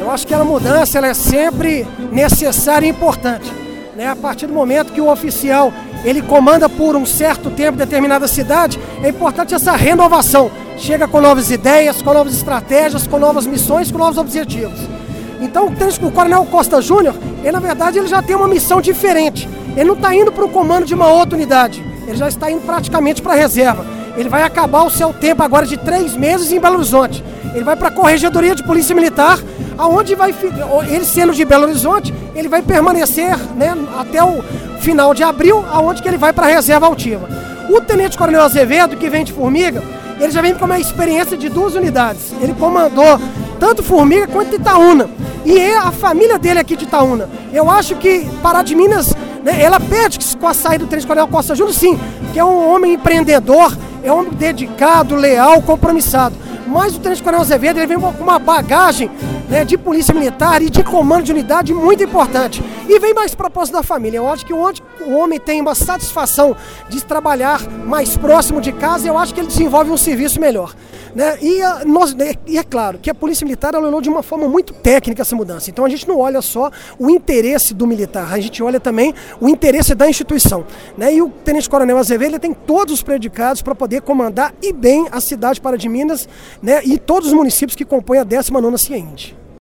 Eu acho que a mudança ela é sempre necessária e importante, né? A partir do momento que o oficial ele comanda por um certo tempo determinada cidade, é importante essa renovação. Chega com novas ideias, com novas estratégias, com novas missões, com novos objetivos. Então o Coronel Costa Júnior, ele na verdade ele já tem uma missão diferente. Ele não está indo para o comando de uma outra unidade, ele já está indo praticamente para a reserva. Ele vai acabar o seu tempo agora de 3 meses em Belo Horizonte. Ele vai para a Corregedoria de Polícia Militar, aonde vai, ele sendo de Belo Horizonte, ele vai permanecer, né, até o final de abril, aonde que ele vai para a reserva altiva. O Tenente Coronel Azevedo, que vem de Formiga, ele já vem com uma experiência de 2 unidades. Ele comandou tanto Formiga quanto Itaúna. E a família dele aqui de Itaúna. Eu acho que Pará de Minas, né, ela perde com a saída do Tenente Coronel Costa Júnior, sim, que é um homem empreendedor, é um homem dedicado, leal, compromissado. Mas o Tenente Coronel Azevedo ele vem com uma bagagem, né, de polícia militar e de comando de unidade muito importante. E vem mais propósito da família. Eu acho que onde o homem tem uma satisfação de trabalhar mais próximo de casa, eu acho que ele desenvolve um serviço melhor, né? E é claro que a Polícia Militar ela olhou de uma forma muito técnica essa mudança. Então a gente não olha só o interesse do militar, a gente olha também o interesse da instituição, né? E o Tenente Coronel Azevedo ele tem todos os predicados para poder comandar e bem a cidade de Pará de Minas, né? E todos os municípios que compõem a 19ª CIEND.